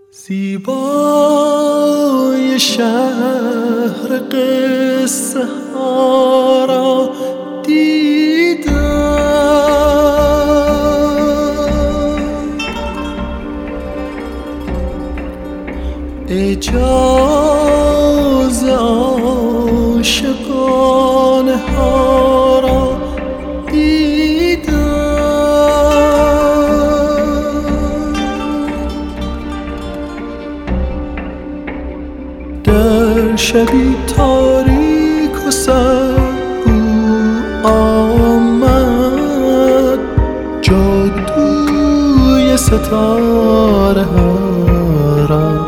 زیبای شهر قصه ها را دیدم، اجاز عاشقانه ها را دیدم. در شبی تاریک و سرد او آمد، جادوی ستاره ها را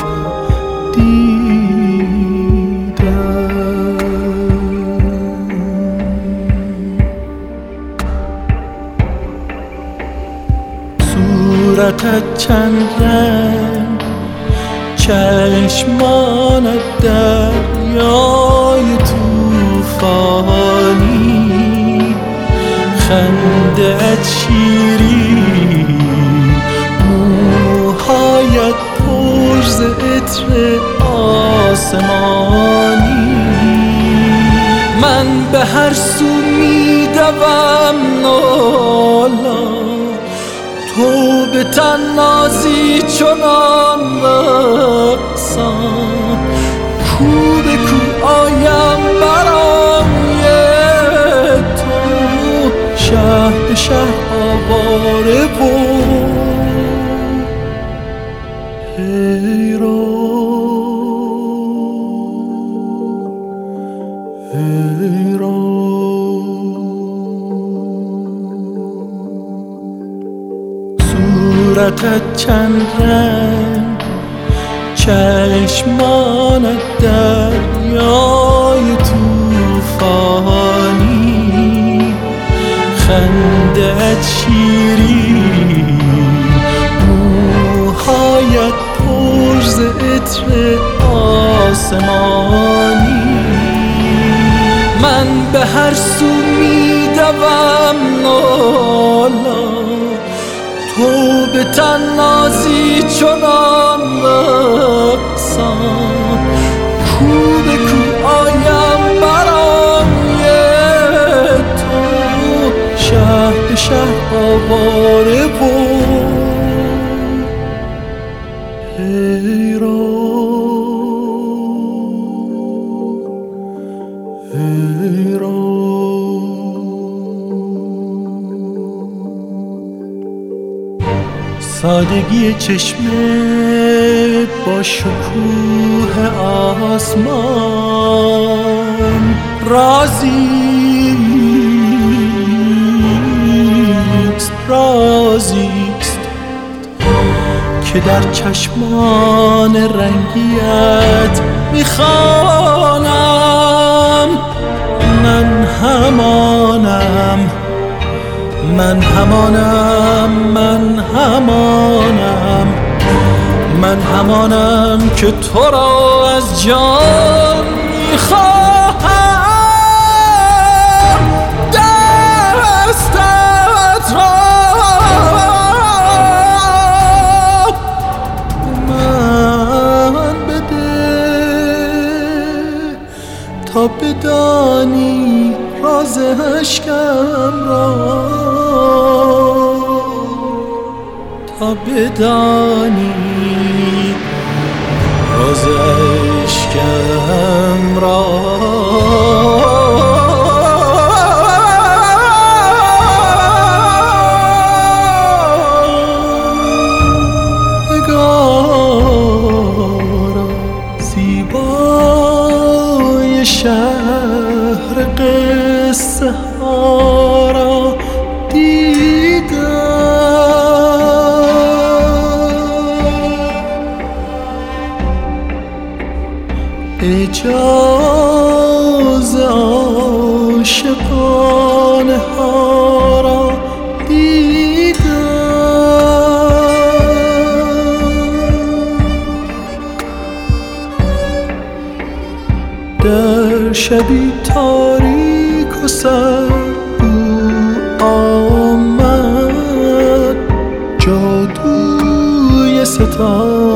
صورتت چند رنگ، چشمانت دریای توفانی، خنده‌ات شیرین، موهایت پر ز عطر آسمانی. من به هر سو می‌دوم نالا، تو به طنازی چنان رقصان، کو به کو آیم برای تو، شهر به شهر آواره و صورتت چند رنگ، چشمانت دریای توفانی، خنده‌ات شیرین، موهایت پر ز عطر آسمانی. من به هر سو می‌دوم نالا، تو به طنازی چنان رقصان، کو به کو آیم برای تو، شهر به شهر آواره و سادگی چشمت با شکوه آسمان، رازیست که در چشمان رنگیت میخوانم. من همانم، من همانم، من همانم، من همانم که تو را از جان میخواهم. دستت را من بده تا بدانی راز اشکم را، تا بدانی راز اشکم را. نگارا زیبای شهر قصه ها را اجاز عاشقانه ها را دیدم. در شبی تاریک و سرد او آمد، جادوی ستاره